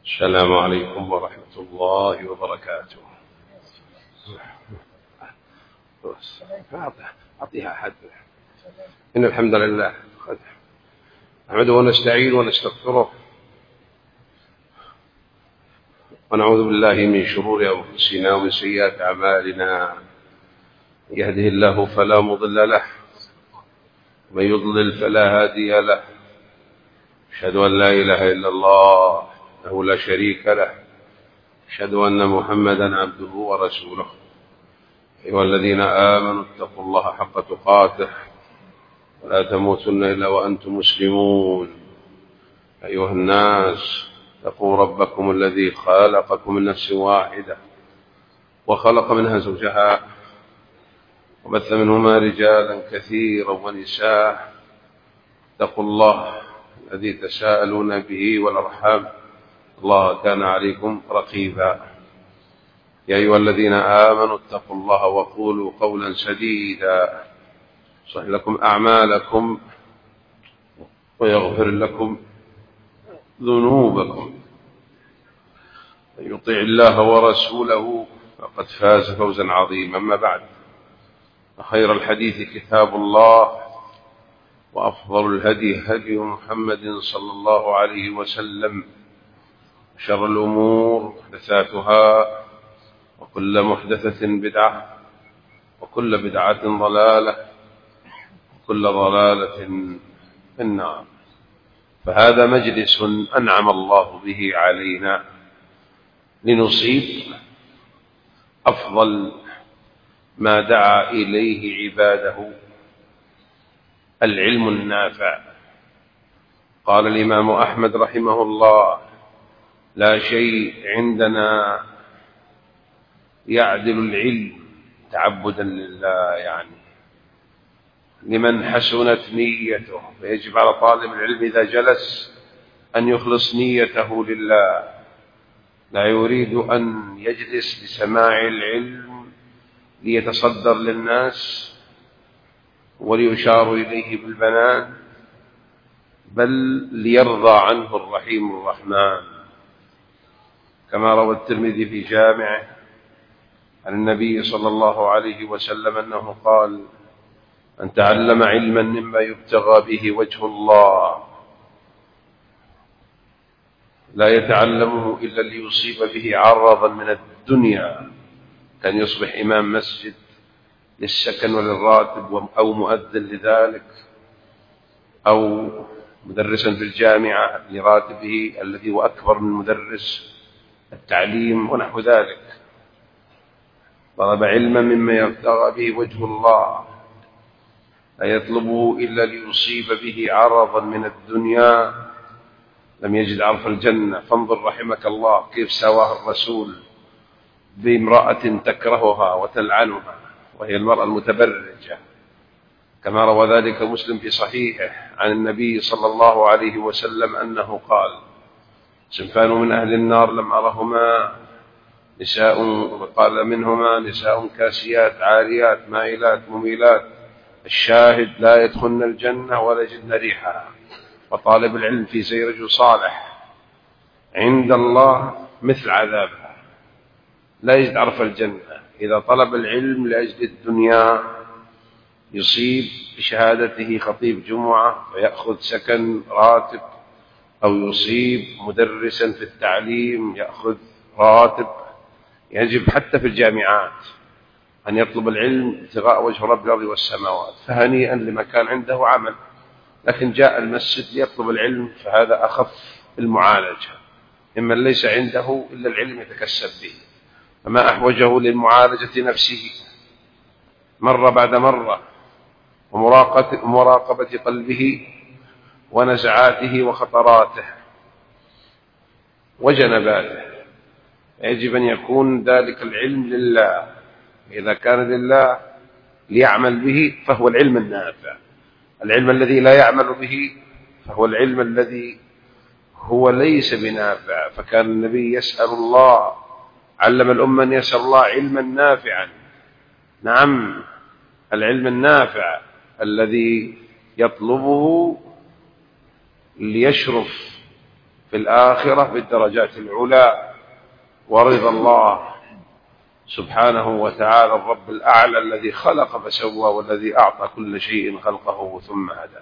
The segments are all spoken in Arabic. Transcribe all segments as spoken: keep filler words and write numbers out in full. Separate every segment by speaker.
Speaker 1: السلام عليكم ورحمة الله وبركاته. أعطيها أحد. إن الحمد لله نحمده ونستعين ونستغفره ونعوذ بالله من شرور أنفسنا ومن سيئات أعمالنا. يهده الله فلا مضل له ومن يضلل فلا هادي له. أشهد أن لا إله إلا الله وحده لا شريك له. أشهد أن محمدا عبده ورسوله. أيها الذين آمنوا اتقوا الله حق تقاته ولا تموتن إلا وأنتم مسلمون. أيها الناس اتقوا ربكم الذي خلقكم من نفس واحدة وخلق منها زوجها وبث منهما رجالا كثيرا ونساء. اتقوا الله الذي تساءلون به والأرحام الله كان عليكم رقيبا. يا أيها الذين آمنوا اتقوا الله وقولوا قولا سديدا يصلح لكم أعمالكم ويغفر لكم ذنوبكم. من يطع الله ورسوله فقد فاز فوزا عظيما. أما بعد، خير الحديث كتاب الله وأفضل الهدي هدي محمد صلى الله عليه وسلم. شر الأمور محدثاتها وكل محدثة بدعة وكل بدعة ضلالة وكل ضلالة في النار. فهذا مجلس أنعم الله به علينا لنصيب أفضل ما دعا إليه عباده، العلم النافع. قال الإمام أحمد رحمه الله: لا شيء عندنا يعدل العلم تعبدا لله، يعني لمن حسنت نيته. فيجب على طالب العلم إذا جلس أن يخلص نيته لله، لا يريد أن يجلس لسماع العلم ليتصدر للناس وليشار إليه بالبنان، بل ليرضى عنه الرحيم الرحمن، كما روى الترمذي في جامعه عن النبي صلى الله عليه وسلم أنه قال: من تعلم علما مما يبتغى به وجه الله لا يتعلمه إلا ليصيب به عرضا من الدنيا، كان يصبح إمام مسجد للسكن وللراتب، أو مؤذن لذلك، أو مدرسا في الجامعة لراتبه الذي هو أكبر من مدرس التعليم ونحو ذلك. طلب علما مما يبتغى به وجه الله لا يطلبه إلا ليصيب به عرضا من الدنيا لم يجد عرف الجنة. فانظر رحمك الله كيف سواه الرسول بامرأة تكرهها وتلعنها، وهي المرأة المتبرجة، كما روى ذلك مسلم في صحيحه عن النبي صلى الله عليه وسلم أنه قال: صنفان من أهل النار لم أرهما، نساء قال منهما نساء كاسيات عاريات مائلات مميلات، الشاهد لا يدخلن الجنة ولا يجدن ريحها. وطالب العلم في زي رجل صالح عند الله مثل عذابها، لا يجد عرف الجنة. إذا طلب العلم لأجل الدنيا يصيب بشهادته خطيب جمعة فيأخذ سكن راتب، أو يصيب مدرسا في التعليم يأخذ راتب. يجب حتى في الجامعات أن يطلب العلم ابتغاء وجه رب الأرض والسماوات، فهنيئا لما كان عنده عمل. لكن جاء المسجد ليطلب العلم فهذا أخف المعالجة، ممن ليس عنده إلا العلم يتكسب به، فما أحوجه للمعالجة نفسه مرة بعد مرة، ومراقبة قلبه ونزعاته وخطراته وجنباته. يجب أن يكون ذلك العلم لله. إذا كان لله ليعمل به فهو العلم النافع. العلم الذي لا يعمل به فهو العلم الذي هو ليس بنافع. فكان النبي يسأل الله، علم الأمة أن يسأل الله علما نافعا. نعم، العلم النافع الذي يطلبه ليشرف في الآخرة بالدرجات العلى ورضا الله سبحانه وتعالى الرب الأعلى الذي خلق فسوى والذي أعطى كل شيء خلقه ثم هدى.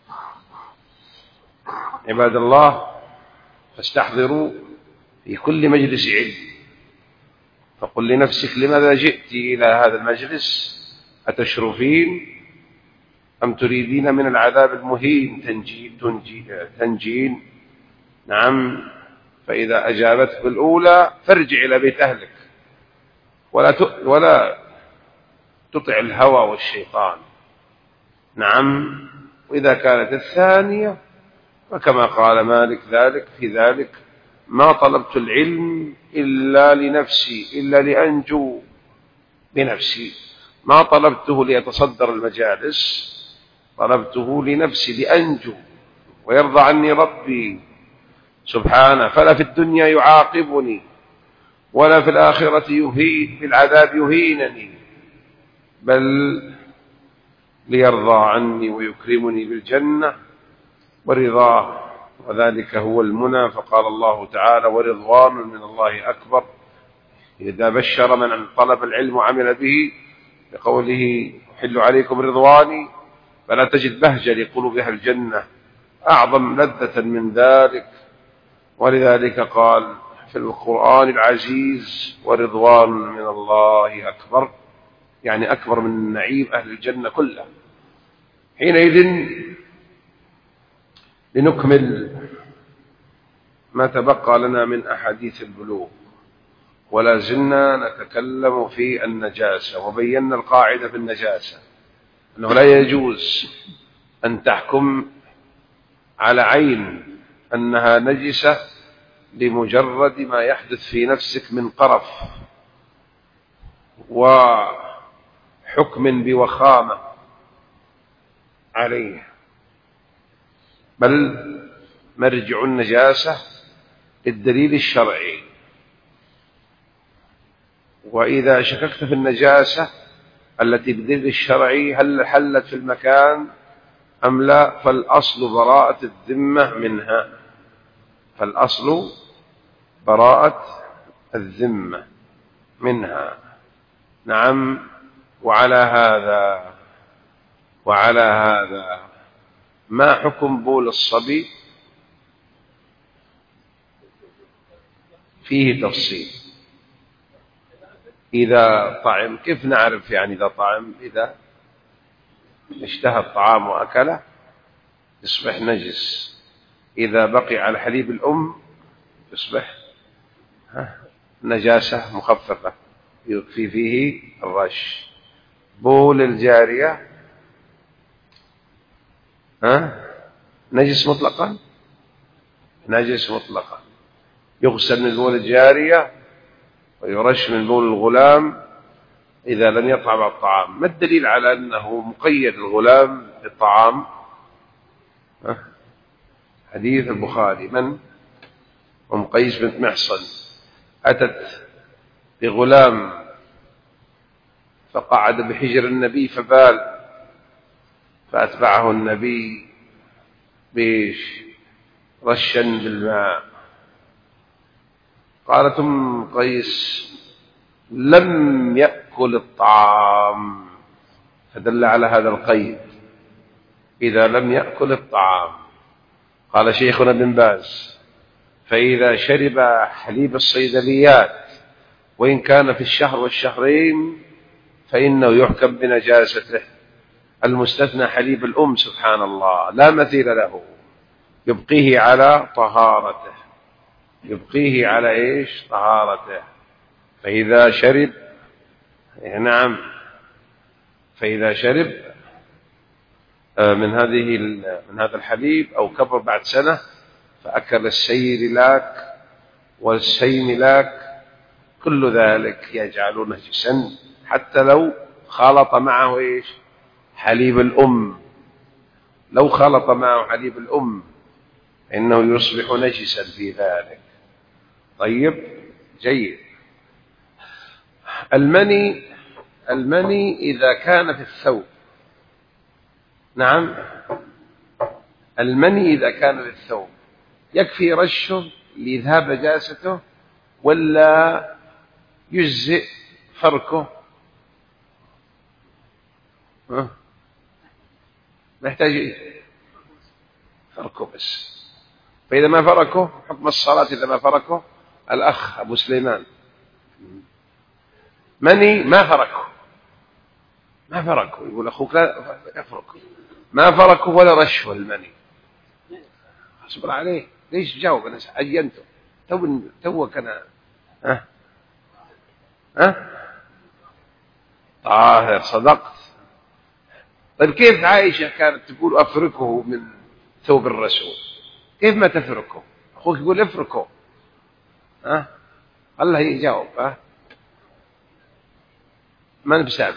Speaker 1: عباد الله، فاستحضروا في كل مجلس علم، فقل لنفسك لماذا جئت إلى هذا المجلس؟ أتشرفين أم تريدين من العذاب المهين تنجي تنجي تنجين؟ نعم. فإذا أجابتك الأولى فارجع إلى بيت أهلك ولا ولا تطع الهوى والشيطان. نعم. وإذا كانت الثانية فكما قال مالك ذلك في ذلك: ما طلبت العلم إلا لنفسي إلا لأنجو بنفسي، ما طلبته ليتصدر المجالس، طلبته لنفسي لأنجو ويرضى عني ربي سبحانه، فلا في الدنيا يعاقبني ولا في الآخرة يهين بالعذاب يهينني، بل ليرضى عني ويكرمني بالجنة ورضاه، وذلك هو المنى. فقال الله تعالى: ورضوان من الله أكبر. إذا بشر من طلب العلم وعمل به بقوله: أحل عليكم رضواني، فلا تجد بهجة لقلوبها الجنة أعظم لذة من ذلك. ولذلك قال في القرآن العزيز: ورضوان من الله أكبر، يعني أكبر من نعيم أهل الجنة كله. حينئذ لنكمل ما تبقى لنا من أحاديث البلوغ، ولا زلنا نتكلم في النجاسة، وبينا القاعدة في النجاسة أنه لا يجوز أن تحكم على عين أنها نجسة لمجرد ما يحدث في نفسك من قرف وحكم بوخامة عليه، بل مرجع النجاسة للدليل الشرعي. وإذا شككت في النجاسة التي بدليل الشرعي هل حلت في المكان أم لا، فالأصل براءة الذمة منها، فالأصل براءة الذمة منها. نعم. وعلى هذا وعلى هذا ما حكم بول الصبي؟ فيه تفصيل. إذا طعم، كيف نعرف يعني إذا طعم؟ إذا اشتهى الطعام وأكله يصبح نجس، إذا بقي على حليب الأم يصبح نجاسة مخففة يكفي فيه الرش. بول الجارية ها نجس مطلقا، نجس مطلقا، يغسل من بول الجارية ويرش من بول الغلام إذا لم يطعم الطعام. ما الدليل على أنه مقيد الغلام بالطعام؟ حديث البخاري: من أم قيس بنت محصن أتت بغلام فقعد بحجر النبي فبال، فأتبعه النبي بيش رشا بالماء. قالت أم قيس: لم يأكل الطعام، فدل على هذا القيد: إذا لم يأكل الطعام. قال شيخنا ابن باز: فإذا شرب حليب الصيدليات وإن كان في الشهر والشهرين فإنه يحكم بنجاسته. المستثنى حليب الأم سبحان الله لا مثيل له، يبقيه على طهارته، يبقيه على إيش؟ طهارته. فإذا شرب، نعم، فإذا شرب من هذه من هذا الحليب أو كبر بعد سنة فأكل السيرلاك والسيملاك، كل ذلك يجعل نجسا حتى لو خلط معه إيش؟ حليب الأم. لو خلط معه حليب الأم إنه يصبح نجسا في ذلك. طيب، جيد. المني المني إذا كان في الثوب، نعم، المني إذا كان في الثوب يكفي رشه لإذهاب نجاسته ولا يجزئ فركه؟ ها؟ محتاج فركه بس. فإذا ما فركه حكم الصلاة إذا ما فركه. الأخ أبو سليمان مني ما فركه ما فركه يقول أخوك لا يفركه ما فركه ولا رشه المني. اصبر عليه ليش جاوب أنا عجنته تو توك أنا. ها ها طاهر صدقت. طيب كيف عائشة كانت تقول أفركه من ثوب الرسول؟ كيف ما تفركه؟ أخوك يقول افركه. ها الله يجاوب. ها ما نبسامه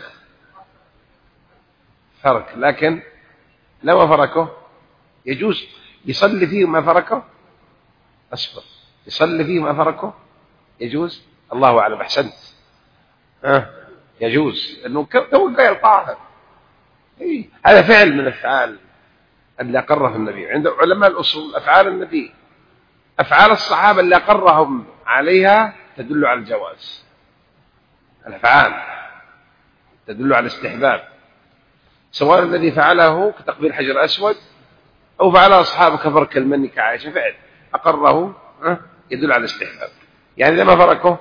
Speaker 1: فرك، لكن لو ما فركه يجوز يصلي فيه ما فركه. أصبر يصلي فيه ما فركه يجوز. الله أعلم. أحسنت. ها يجوز لأنه تو غير طاهر. إيه؟ هذا فعل من الأفعال اللي أقرها النبي. عند علماء الأصول أفعال النبي أفعال الصحابة اللي أقرهم عليها تدل على الجواز. الأفعال تدل على الاستحباب، سواء الذي فعله كتقبيل حجر أسود أو فعله أصحابه كفرك المني كعائشة فعل أقره يدل على الاستحباب. يعني إذا ما فركه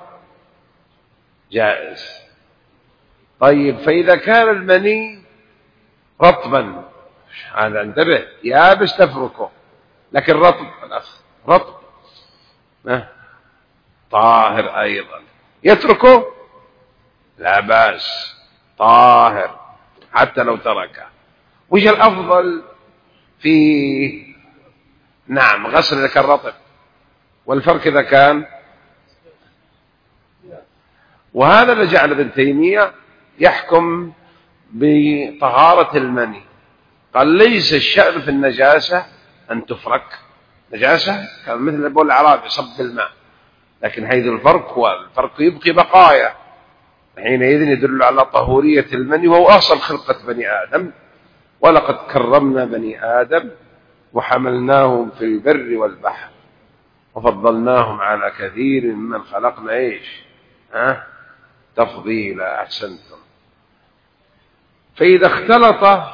Speaker 1: جائز. طيب فإذا كان المني رطبا هذا انتبه يابس تفركه، لكن رطب الأخ رطب طاهر أيضا يتركه لا بأس طاهر حتى لو تركه. وش الأفضل في نعم غسل إذا كان رطب والفرك إذا كان. وهذا اللي جعل ابن تيمية يحكم بطهارة المني. قال ليس الشأن في النجاسة أن تفرك. نجاسة كان مثل بول الأعرابي صب الماء، لكن حيث الفرق هو الفرق يبقي بقايا حينئذ يدل على طهورية المني وهو أصل خلقة بني آدم. ولقد كرمنا بني آدم وحملناهم في البر والبحر وفضلناهم على كثير ممن خلقنا إيش ها تفضيلا. أحسنتم. فإذا اختلط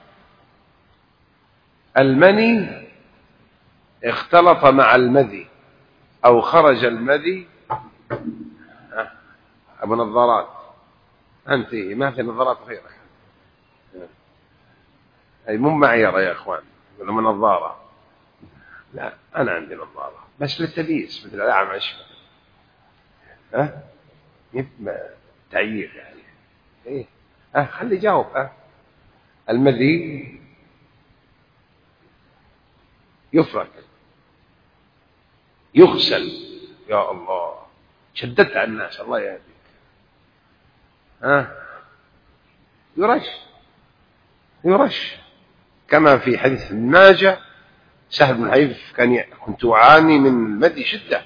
Speaker 1: المني اختلط مع المذي أو خرج المذي. أبو نظارات أنت ما في نظارات غيرك أي مو معيرة يا أخوان ولا من نظارة. لا أنا عندي نظارة بس للتبيس مثل الأعمش. ها يبقى تعيير يعني إيه. ها خلي جاوب. ها المذي يفرك يغسل. يا الله شددت على الناس الله يهديك. ها يرش يرش كما في حديث ابن ماجه سهل بن حنيف كان كنت أعاني من المذي شدة،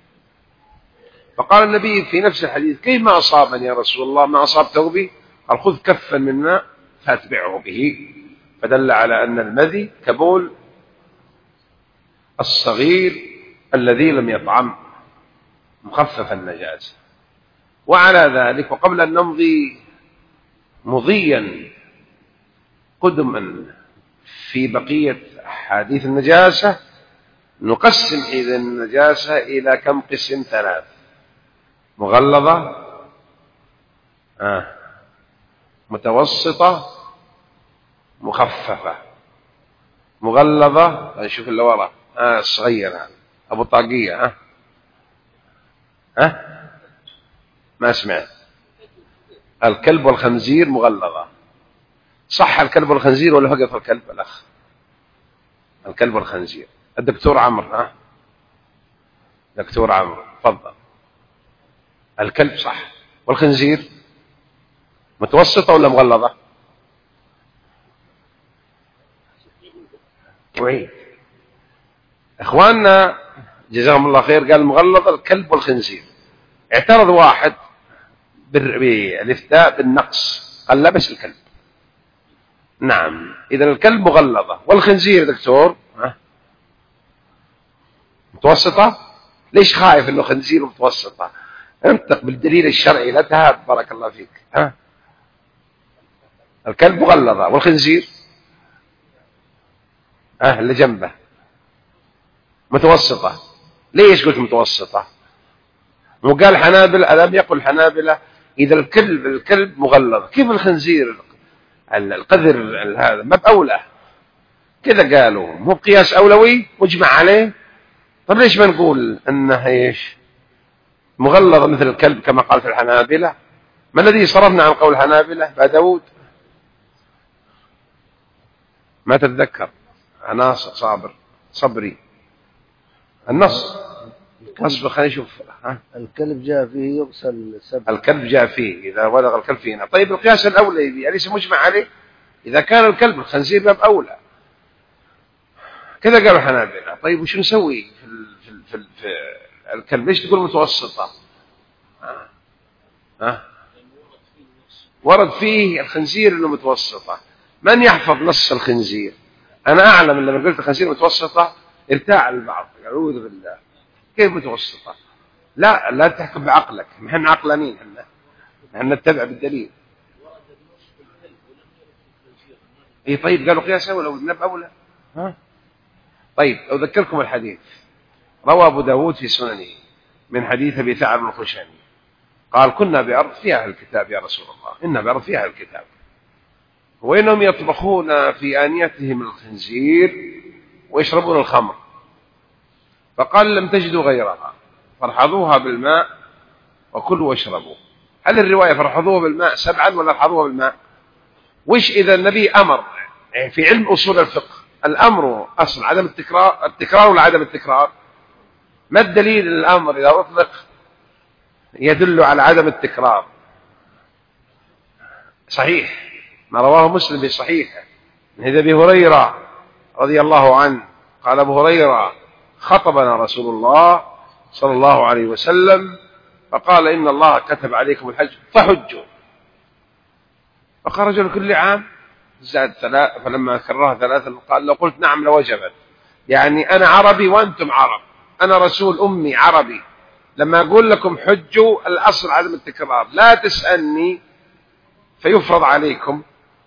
Speaker 1: فقال النبي في نفس الحديث كيف ما أصابني يا رسول الله ما أصاب ثوبي؟ قال خذ كفا من ماء فاتبعه به. فدل على أن المذي كبول الصغير الذي لم يطعم مخفف النجاسة. وعلى ذلك وقبل أن نمضي مضيا قدما في بقية حديث النجاسة نقسم إذن النجاسة إلى كم قسم؟ ثلاث: مغلظة آه. متوسطة مخففة. مغلظة نشوف اللي وراء آه الصغير هذا أبو طاقية. ها آه. آه. ما سمعت. الكلب والخنزير مغلظة. صح الكلب والخنزير ولا وقف الكلب الأخ؟ الكلب والخنزير. الدكتور عمرو. ها دكتور عمرو تفضل. الكلب صح والخنزير متوسطة ولا مغلظة؟ وعيد اخواننا جزاهم الله خير قال مغلظة الكلب والخنزير. اعترض واحد بالافتاء بالنقص قال لا بس الكلب. نعم إذا الكلب مغلظة والخنزير دكتور ها متوسطة؟ ليش خايف انه خنزير متوسطة؟ انطق بالدليل الشرعي لا تهاب. بارك الله فيك. ها؟ الكلب مغلظة والخنزير ها اللي جنبه متوسطة. ليش قلت متوسطة؟ مو قال حنابلة؟ ألم يقل حنابلة إذا الكلب الكلب مغلظ كيف الخنزير القذر هذا ما بأولى؟ كذا قالوا مو قياس أولوي مجمع عليه. طب ليش ما نقول أنه إيش مغلظ مثل الكلب كما قال في الحنابلة؟ ما الذي صرفنا عن قول الحنابلة بعد داود؟ ما تتذكر أنا صابر صبري النص أصبر خلينا نشوف. ها؟
Speaker 2: الكلب جاء فيه يغسل سبع.
Speaker 1: الكلب جاء فيه إذا ولغ الكلب فينا. طيب القياس الأولى أليس مجمع عليه؟ إذا كان الكلب الخنزير باب أولى كذا قالوا الحنابلة. طيب وش نسوي في, ال... في, ال... في, ال... في الكلب؟ ليش تقول متوسطة؟ ها؟ ها؟ ورد فيه الخنزير انه متوسطة. من يحفظ نص الخنزير؟ انا اعلم ان لما قلت الخنزير متوسطة ارتاع البعض قال اعوذ بالله كيف متوسطة؟ لا لا تحكم بعقلك، نحن عقلانين، احنا نحن نتبع بالدليل. اي طيب قالوا قياس اولى والنب اولى. ها طيب اذكركم الحديث روى ابو داود في سننه من حديث ابي ثعلب الخشني قال كنا بأرض فيها الكتاب يا رسول الله، إنا بأرض فيها الكتاب وإنهم يطبخون في آنيتهم الخنزير ويشربون الخمر، فقال لم تجدوا غيرها فارحضوها بالماء وكلوا واشربوا. هل الرواية فارحضوها بالماء سبعا ولا ارحضوها بالماء؟ وش إذا النبي أمر؟ يعني في علم أصول الفقه الأمر أصل عدم التكرار، التكرار ولا عدم التكرار؟ ما الدليل الأمر إذا أطلق يدل على عدم التكرار؟ صحيح ما رواه مسلم في صحيحه من حديث أبي هريرة رضي الله عنه قال أبو هريرة خطبنا رسول الله صلى الله عليه وسلم فقال إن الله كتب عليكم الحج فحجوا، فخرج لكل عام زاد ثلاث، فلما كررها ثلاثا قال لو قلت نعم لوجبت، يعني أنا عربي وأنتم عرب، أنا رسول أمي عربي، لما أقول لكم حجوا الأصل عدم التكرار، لا تسألني فيفرض عليكم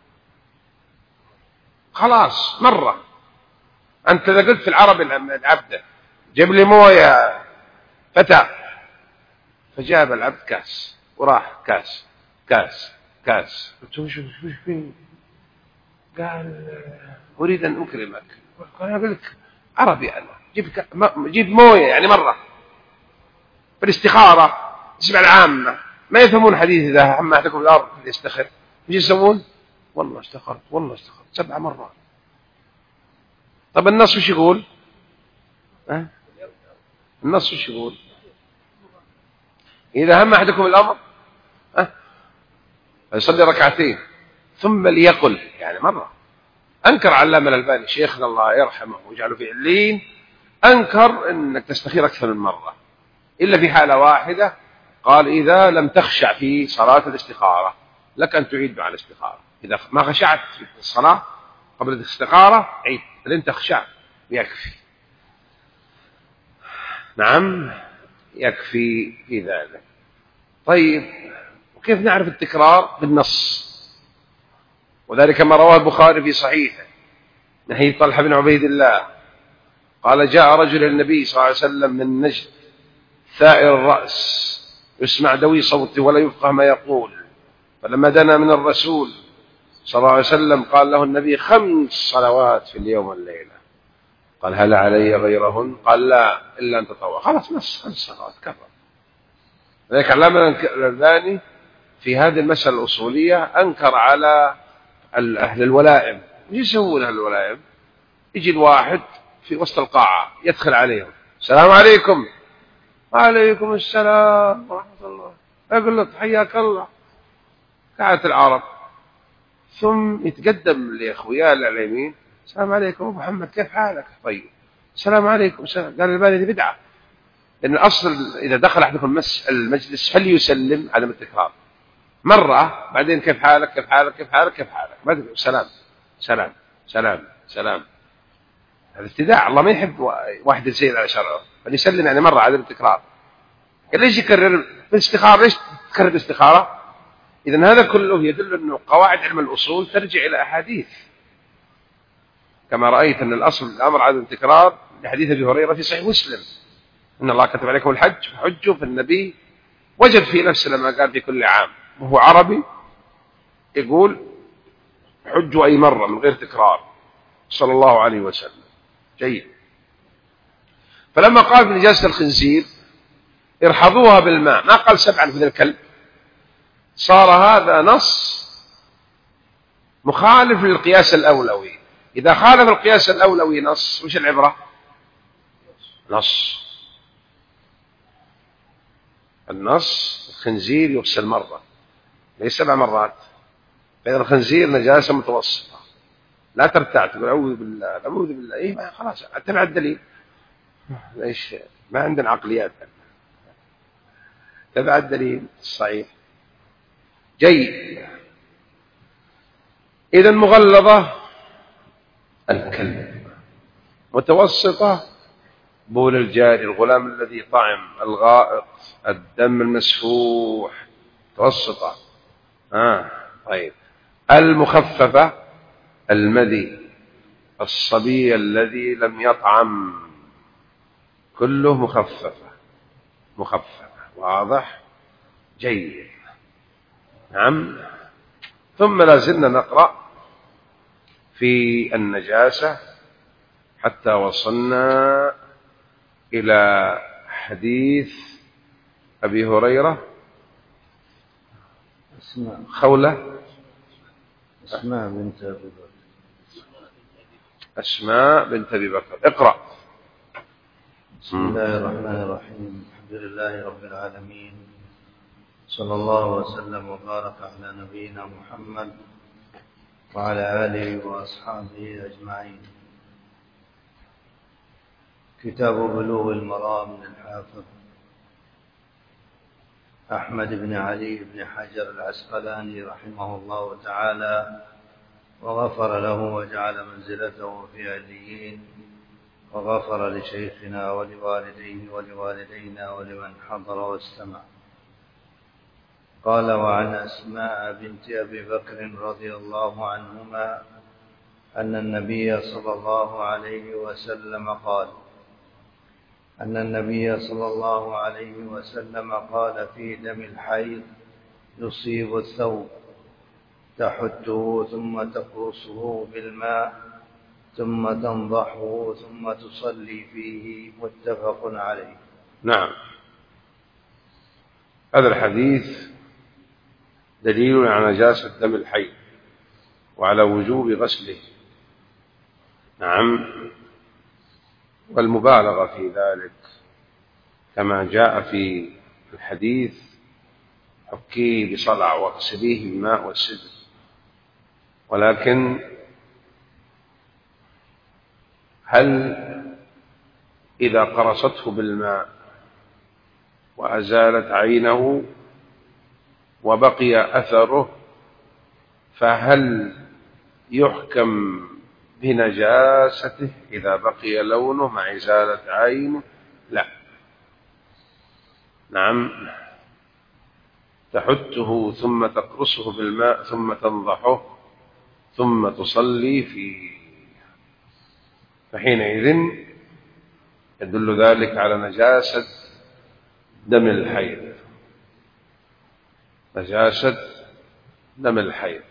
Speaker 1: خلاص مرة. أنت إذا قلت في العرب العبد جيب لي موية فتى، فجاب العبد كاس وراح كاس كاس كاس، قلت له شو شو فيه؟ قال أريد أن أكرمك. قال أقول لك عربي أنا، جيب جيب موية يعني مرة. بالاستخارة تسمع العامة ما يفهمون حديث إذا هم أحدكم الأرض يستخر يجي يسوون والله استخرت والله استخرت سبع مرات. طب النص وش يقول؟ أه؟ النص وش يقول؟ إذا هم أحدكم الأمر أه؟ يصلي ركعتين ثم ليقل، يعني مرة. أنكر علامة الألباني شيخنا الله يرحمه ويجعله في علين، أنكر أنك تستخير أكثر من مرة إلا في حالة واحدة، قال إذا لم تخشع في صلاة الاستخارة لك أن تعيد مع الاستخارة، إذا ما خشعت في الصلاة قبل الاستخارة عيد، لن تخشع يكفي. نعم يكفي في ذلك. طيب وكيف نعرف التكرار؟ بالنص، وذلك ما رواه البخاري في صحيحه من حديث طلحة بن عبيد الله قال جاء رجل النبي صلى الله عليه وسلم من نجد ثائر الرأس يسمع دوي صوته ولا يفقه ما يقول، فلما دنا من الرسول صلى الله عليه وسلم قال له النبي خمس صلوات في اليوم والليلة. قال هل علي غيرهن؟ قال لا إلا أن تطوع. خلاص نص خمس صلوات كرر. لذلك علامة الألباني في هذه المسألة الأصولية أنكر على أهل الولائم. ايش يسوون أهل الولائم؟ يجي الواحد في وسط القاعة يدخل عليهم السلام عليكم. وعليكم السلام ورحمة الله، أقول له حياك الله قاعدة العرب، ثم يتقدم لأخوياه على اليمين السلام عليكم أبو محمد كيف حالك؟ طيب السلام عليكم السلام. قال الباني دي بدعة، لأن الأصل إذا دخل أحدكم المجلس فليسلم عدم التكرار مرة، بعدين كيف حالك كيف حالك كيف حالك كيف حالك، بعدين سلام سلام سلام سلام. هذا ابتداع، الله ما يحب واحد يسير على شرعه. فليسلم يعني مرة عدم التكرار. قال ليش يكرر بالاستخارة؟ ليش تكرر بالاستخارة؟ إذن هذا كله يدل أنه قواعد علم الأصول ترجع إلى أحاديث، كما رأيت أن الأصل الأمر عدم التكرار لحديث أبي هريرة في صحيح مسلم إن الله كتب عليكم الحج فحجوا، فالنبي وجد في نفسه لما قال في كل عام وهو عربي يقول حجوا أي مرة من غير تكرار صلى الله عليه وسلم. جيد. فلما قال بنجاسة الخنزير ارحضوها بالماء ما قال سبعا في ذا الكلب، صار هذا نص مخالف للقياس الأولوي. إذا خالف القياس الأولوي نص وش العبرة؟ نص. النص الخنزير يغسل مرة ليس سبع مرات، فإذا الخنزير نجاسة متوسطة لا ترتاع تقول أعوذ بالله أعوذ بالله إيه ما خلاص اتبع الدليل، ليش ما عندنا عقليات، تبع الدليل الصحيح. جيد. إذا مغلظة الكلب، متوسطة بول الجاري، الغلام الذي طعم، الغائط، الدم المسفوح، متوسطة. آه. طيب. المخففة المذي، الصبي الذي لم يطعم، كله مخففة مخففة. واضح؟ جيد. نعم. ثم لازلنا نقرأ في النجاسة حتى وصلنا إلى حديث أبي هريرة
Speaker 2: أسماء
Speaker 1: خولة
Speaker 2: أسماء بنت أبي بكر
Speaker 1: أسماء بنت أبي بكر. اقرأ.
Speaker 2: بسم الله الرحمن الرحيم. الحمد لله رب العالمين، صلى الله وسلم وبارك على نبينا محمد وعلى آله وأصحابه أجمعين. كتاب بلوغ المرام للحافظ أحمد بن علي بن حجر العسقلاني رحمه الله تعالى وغفر له وجعل منزلته في عليين، وغفر لشيخنا ولوالديه ولوالدينا ولمن حضر واستمع. قال: وعن أسماء بنت أبي بكر رضي الله عنهما أن النبي صلى الله عليه وسلم قال أن النبي صلى الله عليه وسلم قال في دم الحيض يصيب الثوب تحته ثم تقرصه بالماء ثم تنضحه ثم تصلي فيه، متفق عليه.
Speaker 1: نعم. هذا الحديث دليل على نجاسة دم الحيض وعلى وجوب غسله. نعم. والمبالغة في ذلك كما جاء في الحديث حكيه بصلع واغسليه بالماء والسدر، ولكن هل إذا قرصته بالماء وأزالت عينه وبقي أثره فهل يحكم بنجاسته إذا بقي لونه مع إزالة عينه؟ لا. نعم. تحته ثم تقرصه بالماء ثم تنضحه ثم تصلي فيه، فحينئذ يدل ذلك على نجاسة دم الحيض، نجاسة دم الحيض.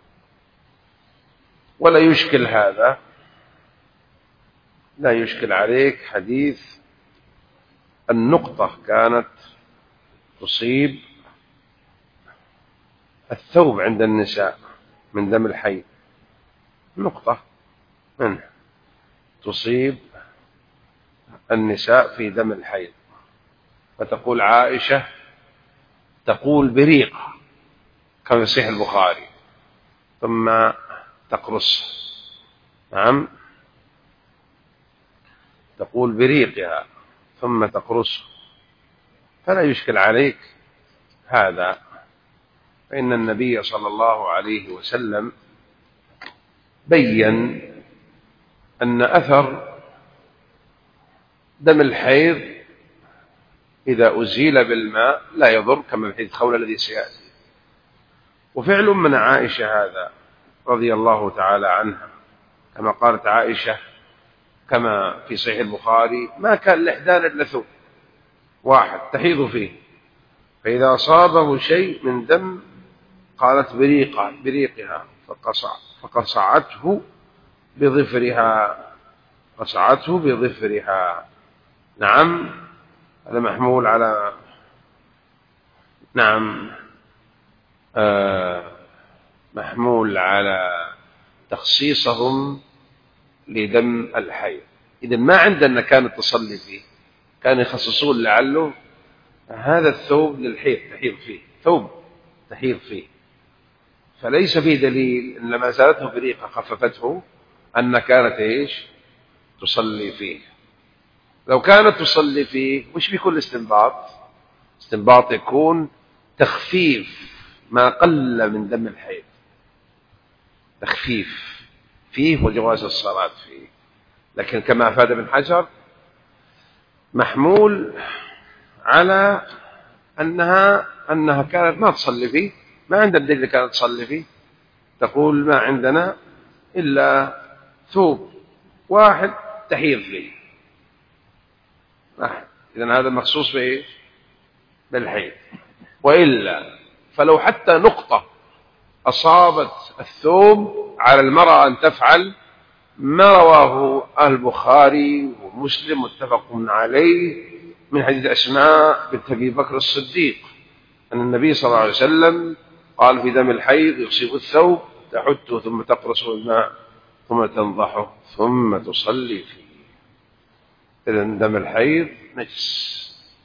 Speaker 1: ولا يشكل هذا، لا يشكل عليك حديث النقطة كانت تصيب الثوب عند النساء من دم الحيض، نقطة منه تصيب النساء في دم الحيض، فتقول عائشة تقول بريقة كما في صحيح البخاري ثم تقرص. نعم. تقول بريقها ثم تقرص، فلا يشكل عليك هذا، فإن النبي صلى الله عليه وسلم بين أن أثر دم الحيض إذا أزيل بالماء لا يضر كما في الخول الذي سيأتي. وفعل من عائشة هذا رضي الله تعالى عنها كما قالت عائشة كما في صحيح البخاري: ما كان لإحدانا إلا ثوب واحد تحيض فيه، فإذا أصابه شيء من دم قالت بريقة بريقها فقصع فقصعته بظفرها قصعته بظفرها. نعم، هذا محمول على نعم آه محمول على تخصيصهم لدم الحيض. إذا ما عندنا كانت تصلي فيه، كانوا يخصصون لعله هذا الثوب للحيض تحيض فيه، ثوب تحيض فيه، فليس فيه دليل إن لما زالته بريقة خففته أن كانت إيش تصلي فيه. لو كانت تصلي فيه وش بيكون الاستنباط؟ استنباط يكون تخفيف ما قل من دم الحيض، تخفيف فيه وجواز الصلاة فيه. لكن كما أفاد ابن حجر محمول على أنها أنها كانت ما تصلي فيه، ما عندنا دليل كانت تصلي فيه، تقول ما عندنا إلا ثوب واحد تحيض فيه. إذن هذا مخصوص بإيه؟ بالحيض. وإلا فلو حتى نقطة أصابت الثوب على المرأة أن تفعل ما رواه البخاري ومسلم متفق عليه من حديث أسماء بنت أبي بكر الصديق أن النبي صلى الله عليه وسلم قال: في دم الحيض يصيب الثوب تحته ثم تقرصه الماء ثم تنضحه ثم تصلي فيه. إذن دم الحيض نجس.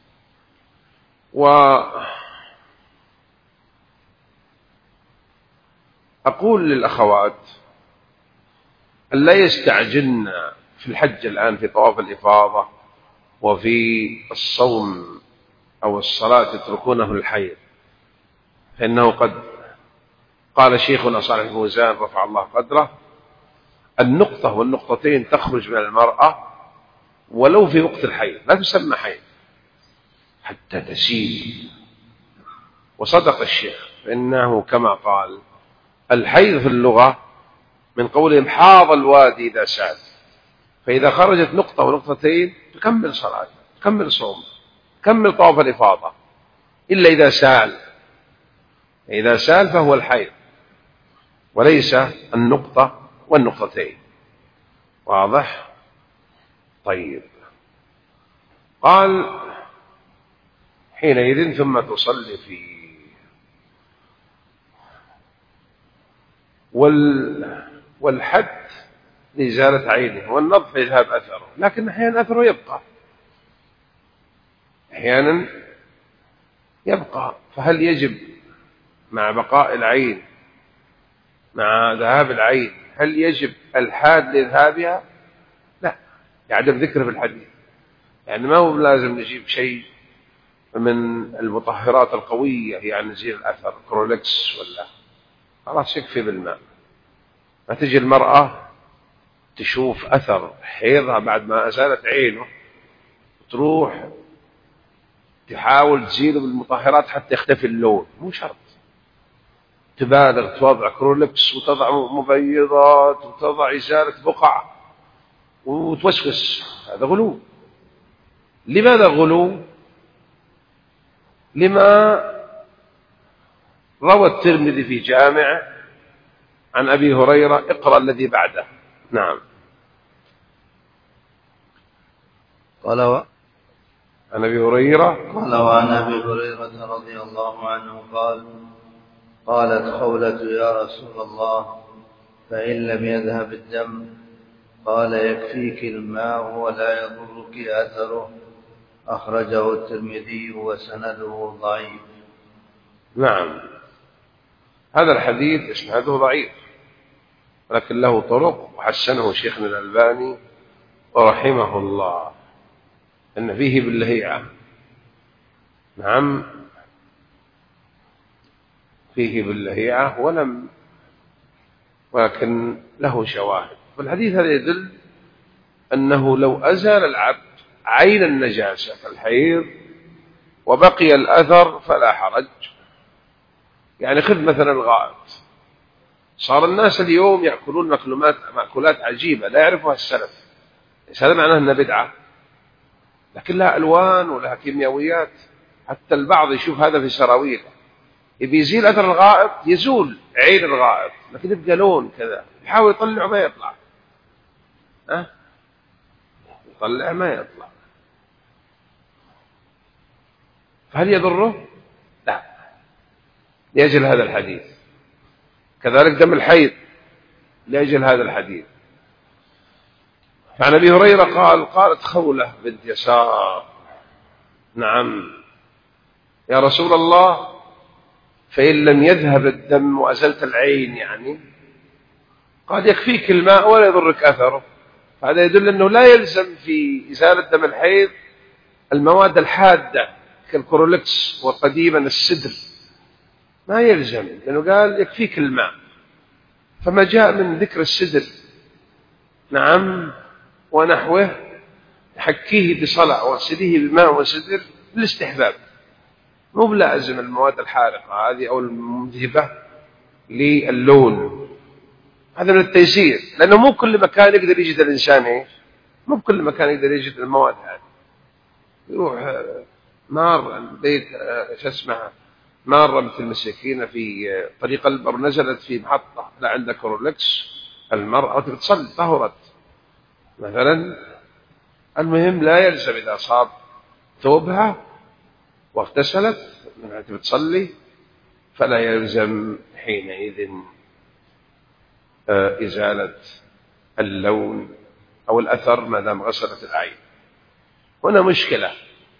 Speaker 1: وأقول للأخوات أن لا يستعجلن في الحج الآن في طواف الإفاضة وفي الصوم أو الصلاة يتركونه الحيض، فإنه قد قال شيخنا صالح الفوزان رفع الله قدره: النقطة والنقطتين تخرج من المرأة ولو في وقت الحيض، لا تسمى حيض حتى تسيل. وصدق الشيخ، فإنه كما قال الحيض في اللغة من قولهم حاض الوادي إذا سال، فإذا خرجت نقطة ونقطتين تكمل صلاة، تكمل صوم، تكمل طواف الإفاضة، إلا إذا سال. إذا سال فهو الحيض وليس النقطة والنقطتين. واضح؟ طيب. قال: حينئذ ثم تصلي فيه. وال... والحد لإزالة عينه، والنظف يذهب أثره، لكن أحيانا أثره يبقى، أحيانا يبقى. فهل يجب مع بقاء العين مع ذهاب العين هل يجب الحاد لإذهابها؟ لا، يعدم ذكره في الحديث. يعني ما هو لازم نجيب شيء من المطهرات القوية يعني نزيل الأثر كرولكس ولا، خلاص يكفي بالماء. ما تجي المرأة تشوف أثر حيضها بعد ما أزالت عينه تروح تحاول تزيله بالمطهرات حتى يختفي اللون، مو شرط تبالغ توضع كرولكس وتضع مبيضات وتضع إزالة بقع وتوسوس، هذا غلو. لماذا غلو؟ لما روى الترمذي في جامع عن أبي هريرة، اقرأ الذي بعده. نعم.
Speaker 2: قال و...
Speaker 1: عن أبي هريرة
Speaker 2: قال: وعن أبي هريرة رضي الله عنه قال: قالت خولة: يا رسول الله، فإن لم يذهب الدم؟ قال: يكفيك الماء ولا يضرك أثره. أخرجه الترمذي وسنده ضعيف.
Speaker 1: نعم، هذا الحديث إسناده ضعيف ولكن له طرق وحسنه شيخنا الألباني ورحمه الله، أن فيه باللهيعة. نعم، فيه باللهيعة ولم ولكن له شواهد. والحديث هذا يدل أنه لو أزال العبد عين النجاسة كالحيض وبقي الأثر فلا حرج. يعني خذ مثلا الغائط، صار الناس اليوم يأكلون مأكولات مأكولات عجيبة لا يعرفها السلف، هذا معناه أنها بدعة، لكن لها ألوان ولها كيميائيات. حتى البعض يشوف هذا في سراويل، يبي يزيل أثر الغائط يزول عين الغائط، لكن يبقى لون كذا، يحاول يطلع ما يطلع، أه؟ يطلع ما يطلع، فهل يضره؟ لا، لأجل هذا الحديث. كذلك دم الحيض لأجل هذا الحديث. فعن أبي هريرة قال قالت خولة بنت يسار: نعم يا رسول الله، فإن لم يذهب الدم وأزلت العين يعني قال يكفيك الماء ولا يضرك أثره. فهذا يدل أنه لا يلزم في إزالة دم الحيض المواد الحادة كالكورولكس وقديما السدر، ما يلزم، لأنه قال يكفيك الماء. فما جاء من ذكر السدر نعم ونحوه حكيه بصلع واغسليه بماء وسدر بالاستحباب، مو بلازم المواد الحارقة هذه أو المذهبة للون. هذا من التيسير، لأنه مو كل مكان يقدر يجد الإنسان إيش، مو كل مكان يقدر يجد المواد هذه. يروح مار بيت شو اسمها مارة مثل المساكين في طريق البر، نزلت في محطة لا عندها كورولكس، المرأة تتصل طهرت مثلا. المهم لا يلزم إذا صاب ثوبها واغتسلت منها بتصلي فلا يلزم حينئذ إزالة اللون أو الأثر ما دام غسلت العين. هنا مشكلة،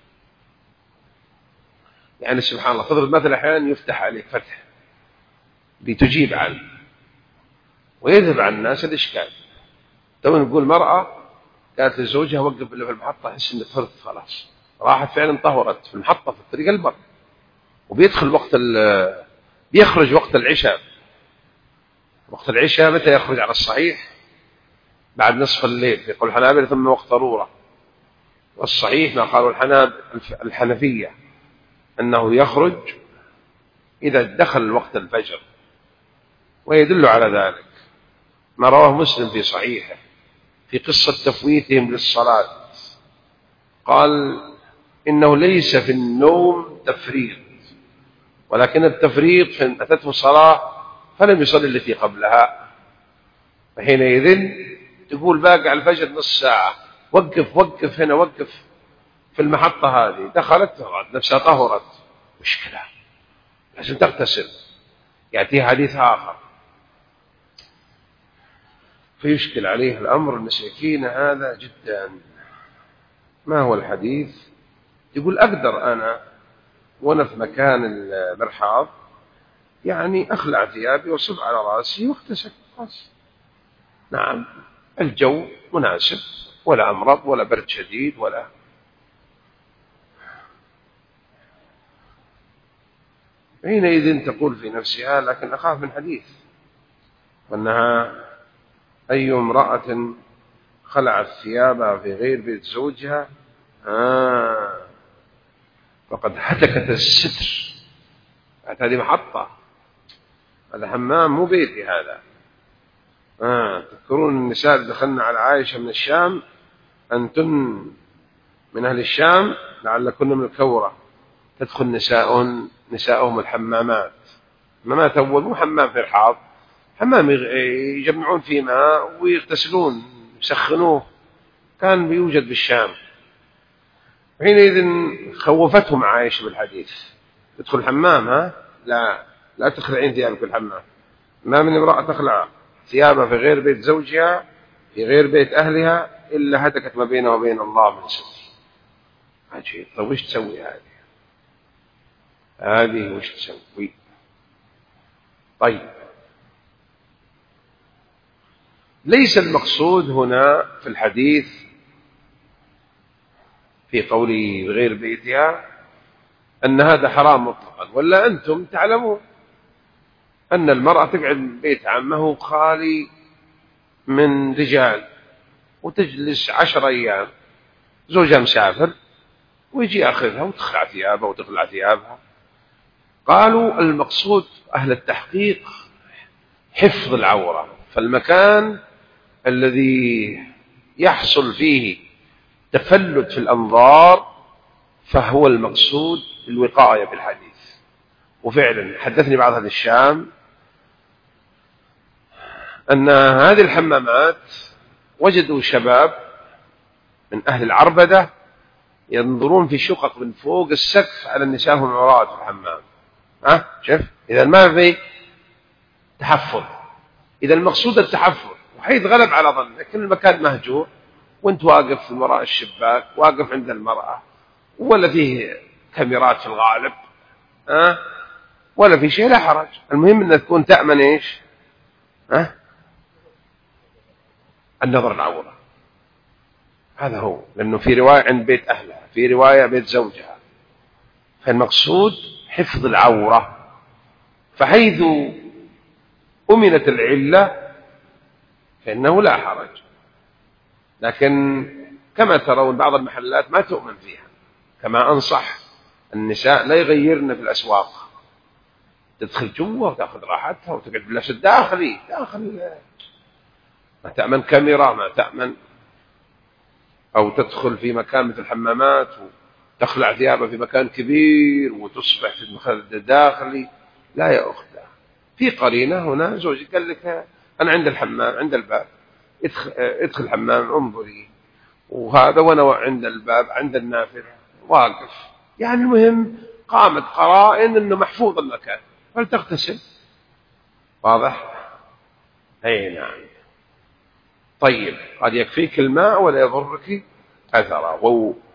Speaker 1: يعني سبحان الله، تضرب مثل أحيانا يفتح عليك فتح بتجيب عنه ويذهب عن الناس الإشكال. تو نقول مرأة قالت لزوجها وقف في المحطة، أحس إن طهرت خلاص، راحت فعلا طهرت في المحطة في الطريق البر، وبيدخل وقت بيخرج وقت العشاء. وقت العشاء متى يخرج على الصحيح؟ بعد نصف الليل في قول الحنابلة، ثم وقت ضرورة. والصحيح ما قالوا الحنفية أنه يخرج إذا دخل وقت الفجر، ويدل على ذلك ما رواه مسلم في صحيحه في قصة تفويتهم للصلاة، قال إنه ليس في النوم تفريط، ولكن التفريط فإن أتته صلاة فلم يصلي التي قبلها، فحينئذ تقول باقي على الفجر نص ساعة، وقف وقف هنا وقف في المحطة هذه، دخلت نفسها طهرت، مشكلة لازم تغتسل. يأتي حديث آخر فيشكل عليه الأمر المساكين هذا جدا. ما هو الحديث؟ يقول أقدر أنا وأنا في مكان المرحاض يعني أخلع ثيابي وأصب على رأسي واغتسل خلاص. نعم الجو مناسب، ولا أمرض ولا برد شديد ولا. حينئذ تقول في نفسها لكن أخاف من حديث وأنها أي امرأة خلعت ثيابها في غير بيت زوجها آه فقد هتكت الستر. هذه محطة، هذا حمام مو بيتي هذا. آه تذكرون النساء دخلنا على عائشة من الشام، أنتن من أهل الشام لعلكن من الكورة، تدخل نساء نساءهم الحمامات. حمامات أول مو حمام في الحاض، حمام يجمعون فيه ماء ويغتسلون يسخنوه، كان بيوجد بالشام. حينئذ خوفتهم عائشة بالحديث، تدخل الحمام ها لا لا تخلعين ثيابك في الحمام. ما من امرأة تخلع ثيابها في غير بيت زوجها في غير بيت أهلها إلا هتكت ما بينها وبين الله من ستر. عجيب. طيب وش تسوي هذه هذه وش تسوي؟ طيب ليس المقصود هنا في الحديث في قوله بغير بيتها أن هذا حرام مطلقا، ولا أنتم تعلمون أن المرأة تقعد بيت عمه خالي من رجال وتجلس عشر أيام زوجها مسافر ويجي ياخذها وتخلع ثيابها وتخلع ثيابها. قالوا المقصود أهل التحقيق حفظ العورة، فالمكان الذي يحصل فيه تفلت في الأنظار فهو المقصود الوقاية بالحديث. وفعلا حدثني بعض أهل الشام أن هذه الحمامات وجدوا شباب من أهل العربدة ينظرون في شقق من فوق السقف على النساء هم عراة في الحمام. ها شوف، إذا ما في تحفظ، إذا المقصود التحفظ، وحيث غلب على ظنك كل المكان مهجور وانت واقف من وراء الشباك، واقف عند المرأة، ولا فيه كاميرات في الغالب، ها ولا في شيء، لا حرج. المهم أن تكون تأمن إيش؟ ها النظر العورة، هذا هو. لأنه في رواية عند بيت أهلها، في رواية بيت زوجها، فالمقصود حفظ العورة. فحيث أمنت العلة فإنه لا حرج. لكن كما ترون بعض المحلات ما تؤمن فيها، كما أنصح النساء لا يغيرن في الأسواق، تدخل جوا وتأخذ راحتها وتقعد بلبس الداخلي داخل، ما تأمن كاميرا، ما تأمن، أو تدخل في مكان مثل الحمامات وتخلع ثيابها في مكان كبير وتصبح في المخدر الداخلي. لا يا أخت، في قرينة هنا. زوجي قال لك أنا عند الحمام عند الباب، ادخل, ادخل الحمام انظري، وهذا وأنا عند الباب عند النافذة واقف. يعني المهم قامت قرائن أنه محفوظ المكان فلتغتسل. واضح؟ أي نعم. طيب، قد يكفيك الماء ولا يضرك أثره.